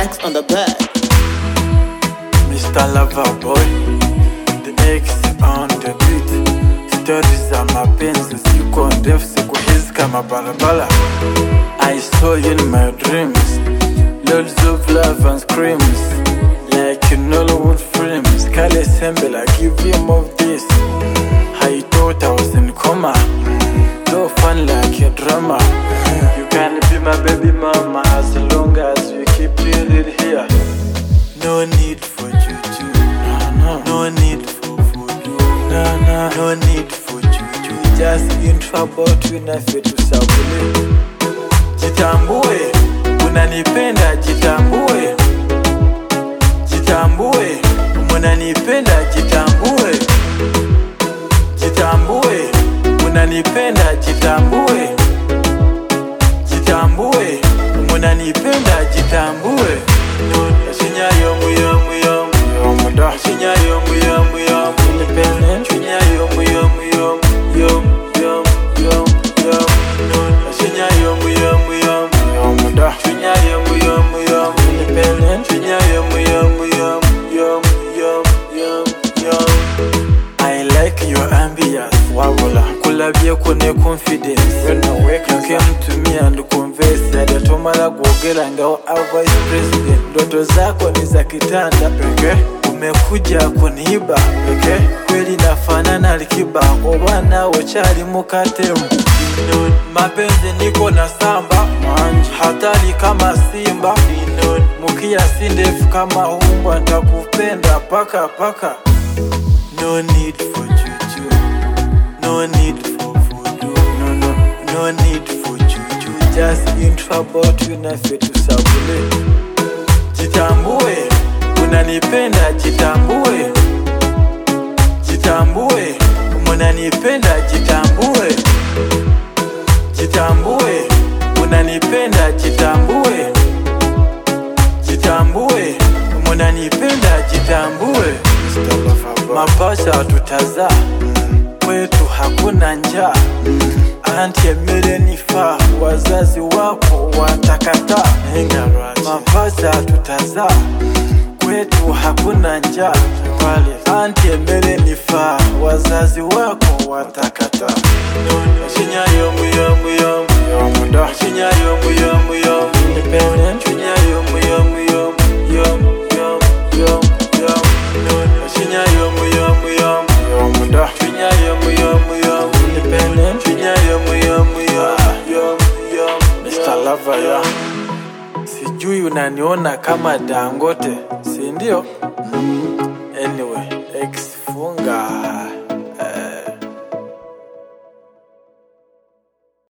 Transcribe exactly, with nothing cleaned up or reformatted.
Max on the bed. Mister Loverboy, the X on the beat. Stories za mapenzi siku ndefu, siku hizi kama barabara. I saw you in my dreams, loads of love and screams, like in Hollywood films. Kale Sembe, I give you more of this. I thought I was in coma, so fun like a drama. You can be my baby mama as long as you keep it here. No need for juju, no, no. No need for voodoo, no, no. No need for juju, just in trouble tunafe tusabule. Jitambue, unanipenda jitambue. Jitambue, unanipenda jitambue. Jitambue, unanipenda jitambue. Jitambue, unanipenda jitambue. Shinyayo muyo muyo muyo muda. Shinyayo muyo muyo independent. Shinyayo muyo muyo yo yo yo yo. Shinyayo muyo muyo muyo muda. Shinyayo muyo muyo independent. Shinyayo muyo muyo yo yo yo yo. I like your ambience, wawula. Kulabye kune confidence. When I wake you came to me and converse. Yatomala kuogela ngao a vice president. Ndoto zako ni za kitanda peke, umekuja kuniiba peke. Kweli nafanana Alikiba, obana wachali mukatemu. Mapenzi niko na samba, hatari kama simba. Mukia sindefu kama umbwa, nitakupenda paka paka. No need for juju, no need for voodoo, no no, no need for juju, just in trouble tunafe tusabule. Jitambue, unanipenda jitambue. Jitambue, unanipenda jitambue. Jitambue, unanipenda jitambue. Jitambue, unanipenda jitambue. Mapacha tutazaa, kwetu hakuna njaa. Anti emere nifa, wazazi wako watakata. Mapacha tutazaa, kwetu hakuna njaa. Anti emere nifa, wazazi wako watakata. Shinyayo muyo muyo muyo muda. Shinyayo muyo muyo independent. Shinyayo muyo muyo yo yo yo yo. Shinyayo muyo muyo muyo muda. Shinyayo muyo muyo independent. Shinyayo muyo muyo yo yo. Mister Lover ya, sijui unaniona kama Dangote, si ndio? Anyway.